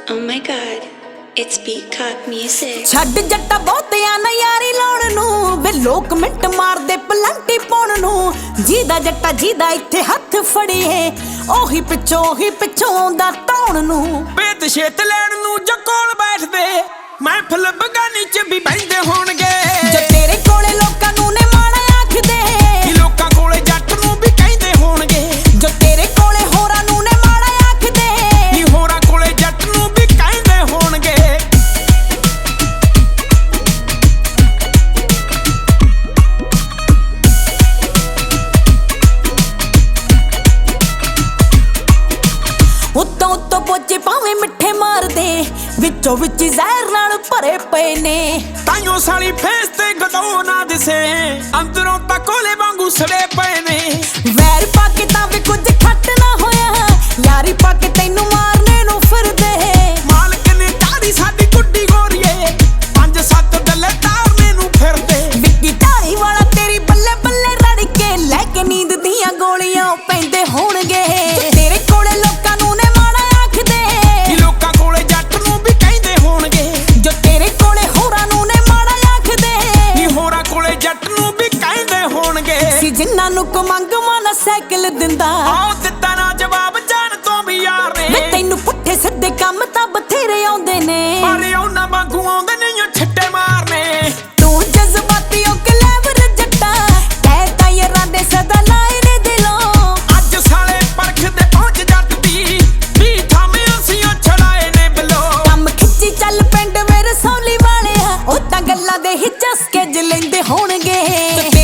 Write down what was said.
Oh my god, it's Peacock Music. ਛੱਡ ਜੱਟਾ ਬਹੁਤਿਆਂ ਨਾ ਯਾਰੀ ਲਾਉਣ ਨੂੰ ਵੇ ਲੋਕ ਮਿੰਟ ਮਾਰਦੇ ਪਲੰਟੀ ਪਾਉਣ ਨੂੰ ਜਿਹਦਾ ਜੱਟਾ ਜਿਹਦਾ ਇੱਥੇ ਹੱਥ ਫੜੀਏ ਉਹੀ ਪਿੱਛੋਂ ਆਉਂਦਾ ਧੌਣ ਨੂੰ ਪੇਤ ਛੇਤ ਲੈਣ ਨੂੰ ਜੋ ਕੋਲ ਬੈਠਦੇ ਮਹਿਫਲ ਬਗਾਨੀ ਚ ਵੀ ਬੈਠਦੇ ਹੋਣਗੇ ਜੋ ਤੇਰੇ ਕੋਲੇ ਲੋਕਾਂ ਨੂੰ ਨੇ ਮਾਣਾ ਆਖਦੇ ਕਿ ਲੋਕਾਂ ਕੋਲੇ ਜੱਟ ਨੂੰ ਵੀ ਕਹਿੰਦੇ ਹੋਣਗੇ ਜੋ ਤੇਰੇ ਕੋਲੇ ਹੋਰਾਂ ਨੂੰ ਨੇ ਮਾਣਾ ਆਖਦੇ ਕਿ ਹੋਰਾਂ ਕੋਲੇ ਜੱਟ ਨੂੰ ਵੀ ਕਹਿੰਦੇ ਹੋਣਗੇ ਉੱਤੋਂ ਪੋਚੇ ਭਾਵੇਂ ਮਿੱਠੇ ਮਾਰਦੇ ਵਿੱਚੋਂ ਵਿੱਚ ਜ਼ਹਿਰ ਨਾਲ ਭਰੇ ਪਏ ਨੇ ਤਾਈਓ ਸਾਲੀ ਫੇਸ ਤੇ ਗਦੋ ਨਾ ਦਿਸੇ ਅੰਦਰੋਂ ਤਾਂ ਕੋਲੇ ਵਾਂਗੂ ਸੜੇ ਪਏ ਨੇ ਵੈਰ ਪਾ ਕੇ ਤਾਂ ਵੀ ਕੁਝ ਖੱਟ ਨਾ ਹੋਇਆ ਯਾਰੀ ਪਾ ਕੇ ਤੈਨੂੰ ਮਾਰਨੇ ਨੂੰ ਫਿਰਦੇ ਮਾਲਕ ਨੇ ਢਾੜੀ ਸਾਡੀ ਗੁੱਡੀ ਗੋਰੀਏ 5-7 ਡੱਲੇ ਤਾਰਨੇ ਨੂੰ ਫਿਰਦੇ ਵਿੱਕੀ ਢਾਲੀ ਵਾਲਾ ਤੇਰੀ ਬੱਲੇ ਬੱਲੇ ਰੜ ਕੇ ਲੈ ਕੇ ਨੀਂਦ ਦੀਆਂ ਗੋਲੀਆਂ ਪੈਂਦੇ ਹੋਣਗੇ ਤੇਰੇ ਕੋਲੇ ਲੋਕਾਂ ਨੂੰ ਨੇ ਮਾਣਾ ਆਖਦੇ ਕਿ ਲੋਕਾਂ ਕੋਲੇ ਜੱਟ ਨੂੰ ਵੀ ਕਹਿੰਦੇ ਹੋਣਗੇ ਜੋ ਤੇਰੇ ਕੋਲੇ ਹੋਰਾਂ ਨੂੰ ਨੇ ਮਾਣਾ ਆਖਦੇ ਕਿ ਹੋਰਾਂ ਕੋਲੇ ਜੱਟ ਨੂੰ ਵੀ ਕਹਿੰਦੇ ਹੋਣਗੇ ਸੀ ਜਿਨ੍ਹਾਂ ਨੂੰ ਕੋ ਮੰਗਵਾ ਨਾ ਸਾਈਕਲ ਦਿੰਦਾ ਆਓ ਦਿੱਤਾ ਨਾ ਜਵਾਬ ਜਾਣ ਤੋਂ ਵੀ ਯਾਰ ਵੇ ਨੇ ਤੈਨੂੰ ਪੁੱਠੇ ਸਿੱਧੇ ਕੰਮ ਤਾਂ ਬਥੇਰੇ ਆਉਂਦੇ ਨੇ ਪਰ ਉਹਨਾਂ ਵਾਂਗੂ ਆਉਂਦੇ ਨਹੀਂ ਉਹ ਛਿੱਟੇ ਮਾਰਨੇ ਤੂੰ ਜਜ਼ਬਾਤੀ ਹੋ ਕੇ ਲੈਵਰ ਜੱਟਾ ਕਹਿ ਤਾਂ ਯਾਰਾਂ ਦੇ ਸਦਾ ਲਾਏ ਨੇ ਦਿਲੋਂ ਅੱਜ ਸਾਲੇ ਪਰਖਦੇ ਪਹੁੰਚ ਜੱਟ ਦੀ ਵੀ ਥਾਵੇਂ ਅਸੀਂ ਉਹ ਛੜਾਏ ਨੇ ਬਲੋ ਕੰਮ ਖਿੱਚੀ ਚੱਲ ਪਿੰਡ ਮੇਰੇ ਸੌਲੀ ਵਾਲਿਆ ਉਹ ਤਾਂ ਗੱਲਾਂ ਦੇ ਹੀ ਚਸਕੇ ਜ ਲੈਂਦੇ ਹੋਣਗੇ